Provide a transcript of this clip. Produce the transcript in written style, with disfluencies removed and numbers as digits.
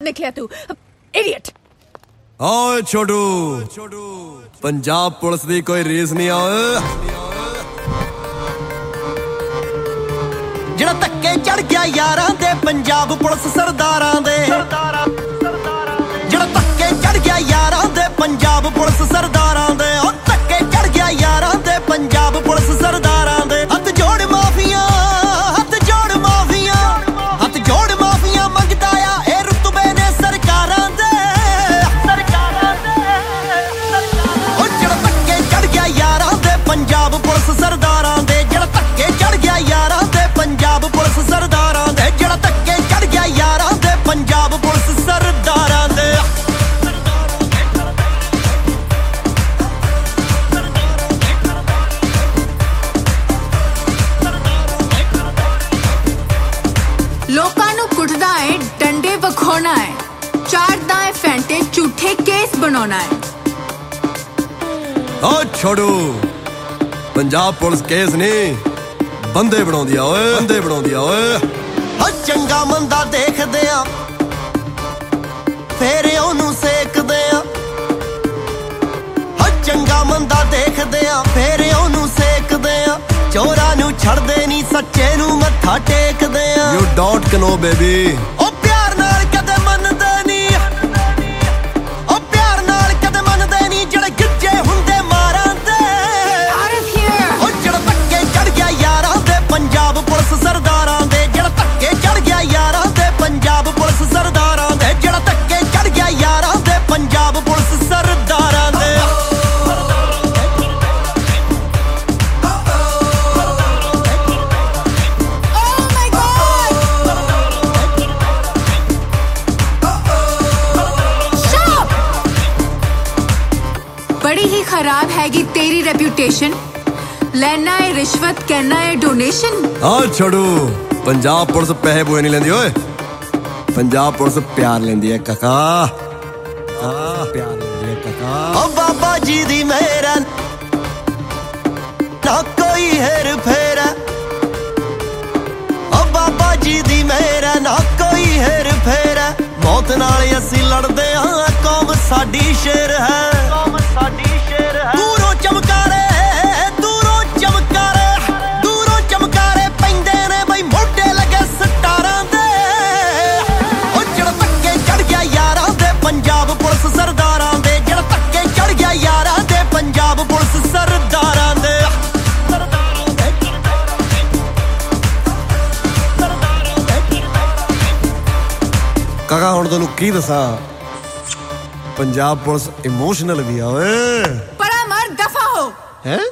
निकलिया तू इडियट। ਓਏ ਛੋਟੂ ਪੰਜਾਬ ਪੁਲਿਸ ਦੀ ਕੋਈ ਰੀਸ ਨਹੀਂ ਓਏ ਜਿਹੜਾ ਧੱਕੇ ਚੜ ਗਿਆ ਯਾਰਾਂ ਦੇ ਪੰਜਾਬ ਪੁਲਿਸ ਸਰਦਾਰਾਂ ਦੇ ਜਿਹੜਾ ਧੱਕੇ ਚੜ ਗਿਆ ਯਾਰਾਂ ਦੇ ਪੰਜਾਬ ਪੁਲਿਸ ਸਰਦਾਰਾਂ ਦੇ ਉਹ ਧੱਕੇ ਚੜ ਗਿਆ ਯਾਰਾਂ ਦੇ ਪੰਜਾਬ ਪੁਲਿਸ ਸਰਦਾਰਾਂ ਦੇ ਹੱਥ ਜੋੜ ਮਾਫੀਆਂ ਹੱਥ ਜੋੜ ਮਾਫੀਆਂ ਹੱਥ ਜੋੜ ਮਾਫੀਆਂ ਮੰਗਦਾ ਆ ਇਹ ਰੁਤਬੇ ਨੇ ਸਰਕਾਰਾਂ ਦੇ ਉਹ ਜਿਹੜਾ ਧੱਕੇ ਚੜ ਗਿਆ ਯਾਰਾਂ ਦੇ ਪੰਜਾਬ ਪੁਲਿਸ ਸਰਦਾਰਾਂ ਦੇ ਜਿਹੜਾ ਧੱਕੇ ਚੜ ਗਿਆ ਯਾਰਾਂ ਦੇ ਪੰਜਾਬ ਪੁਲਿਸ ਸਰਦਾਰਾਂ ਦੇ ਜਿਹੜਾ ਧੱਕੇ ਚੜ ਗਿਆ ਯਾਰਾਂ ਦੇ ਪੰਜਾਬ ਪੁਲਿਸ ਸਰਦਾਰਾਂ ਦੇ ਲੋਕਾਂ ਨੂੰ ਕੁੱਟਦਾ ਹੈ ਡੰਡੇ ਵਿਖਾਉਣਾ ਹੈ ਚਾੜਦਾ ਹੈ ਫੈਂਟੇ ਝੂਠੇ ਕੇਸ ਬਣਾਉਣਾ ਹੈ ਓ ਛੋਟੂ ਪੰਜਾਬ ਪੁਲਿਸ ਕੇਸ ਨਹੀਂ ਬੰਦੇ ਬਣਾਉਂਦੀ ਆ ਓਏ ਬੰਦੇ ਬਣਾਉਂਦੀ ਆ ਓਏ ਓ ਚੰਗਾ ਮੰਦਾ ਦੇਖਦੇ ਆ ਫੇਰ ਉਹਨੂੰ ਸੇਕਦੇ ਆ ਓ ਚੰਗਾ ਮੰਦਾ ਦੇਖਦੇ ਆ ਫੇਰ ਉਹਨੂੰ ਸੇਕਦੇ ਆ ਚੋਰਾਂ ਨੂੰ ਛੱਡਦੇ ਨਹੀਂ ਸੱਚੇ ਨੂੰ ਮੱਥਾ ਟੇਕਦੇ ਆ ਯੂ ਡੋਂਟ ਨੋ ਬੇਬੀ ਉਹ ਪਿਆਰ ਨਾਲ ਕਦੇ ਮੰਨਦੇ ਨਹੀਂ ਉਹ ਪਿਆਰ ਨਾਲ ਕਦੇ ਮੰਨਦੇ ਨਹੀਂ ਜਿਹੜੇ ਗਿੱਜੇ ਹੁੰਦੇ ਮਾਰਾਂ ਦੇ ਉਹ ਜਿਹੜਾ ਧੱਕੇ ਚੜ ਗਿਆ ਯਾਰਾਂ ਦੇ ਪੰਜਾਬ ਪੁਲਿਸ ਸਰਦਾਰਾਂ ਦੇ ਜਿਹੜਾ ਧੱਕੇ ਚੜ ਗਿਆ ਯਾਰਾਂ ਦੇ ਪੰਜਾਬ ਪੁਲਿਸ ਸਰਦਾਰਾਂ ਦੇ ਜਿਹੜਾ ਧੱਕੇ ਚੜ ਗਿਆ ਯਾਰਾਂ ਦੇ ਪੰਜਾਬ ਪੁਲਿਸ ਸਰਦਾਰਾਂ ਦੇ बड़ी ही खराब हैगी तेरी रेप्यूटेशन लेना है रिश्वत कहना है डोनेशन ਆ ਛੋਟੂ ਪੰਜਾਬ ਪੁਲਿਸ ਪੈਸੇ ਪੂਏ ਨਹੀਂ ਲੈਂਦੀ ਓਏ ਪੰਜਾਬ ਪੁਲਿਸ ਪਿਆਰ ਲੈਂਦੀ ਹੈ ਕਾਕਾ ਪਿਆਰ ਲੈਂਦੀ ਹੈ ਕਾਕਾ ਓ ਬਾਬਾ ਜੀ ਦੀ ਮਿਹਰ ਨਾ ਕੋਈ ਹੈਰ ਫੇਰ ਓ ਬਾਬਾ ਜੀ ਦੀ ਮਿਹਰ ਨਾ ਕੋਈ ਹੈਰ ਫੇਰ ਮੌਤ ਨਾਲ ਅਸੀਂ ਲੜਦੇ ਹਾਂ ਕੌਮ ਸਾਡੀ ਸ਼ੇਰ ਹੈ ਕੌਮ ਸਾਡੀ ਸ਼ੇਰ ਹੈ ਦੂਰੋਂ ਚਮਕਾਰੇ ਦੂਰੋਂ ਚਮਕਾਰੇ ਦੂਰੋਂ ਚਮਕਾਰੇ ਪੈਂਦੇ ਨੇ ਬਈ ਮੋਢੇ ਲੱਗੇ ਸਟਾਰਾਂ ਦੇ ਉਹ ਜਿਹੜਾ ਧੱਕੇ ਚੜ ਗਿਆ ਯਾਰਾਂ ਦੇ ਪੰਜਾਬ ਪੁਲਿਸ ਸਰਦਾਰਾਂ ਦੇ ਜਿਹੜਾ ਧੱਕੇ ਚੜ ਗਿਆ ਯਾਰਾਂ ਦੇ ਪੰਜਾਬ ਪੁਲਿਸ ਸਰਦਾਰਾਂ ਦੇ ਕਾਕਾ ਹੁਣ ਤੈਨੂੰ ਕੀ ਦੱਸਾਂ ਪੰਜਾਬ ਪੁਲਿਸ ਇਮੋਸ਼ਨਲ ਵੀ ਆ ਓਏ परा मर दफा हो ਹੈ